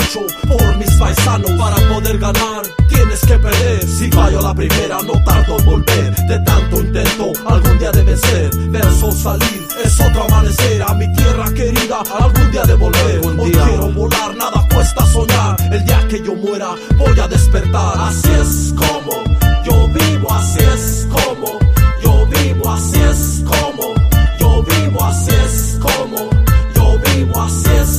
lucho por mis paisanos. Para poder ganar tienes que perder. Si fallo la primera no tardo en volver. De tanto intento algún día de vencer. Ver el sol salir es otro amanecer. A mi tierra querida algún día de volver. Hoy quiero volar, nada cuesta soñar. El día que yo muera voy a despertar. Así es como yo vivo, así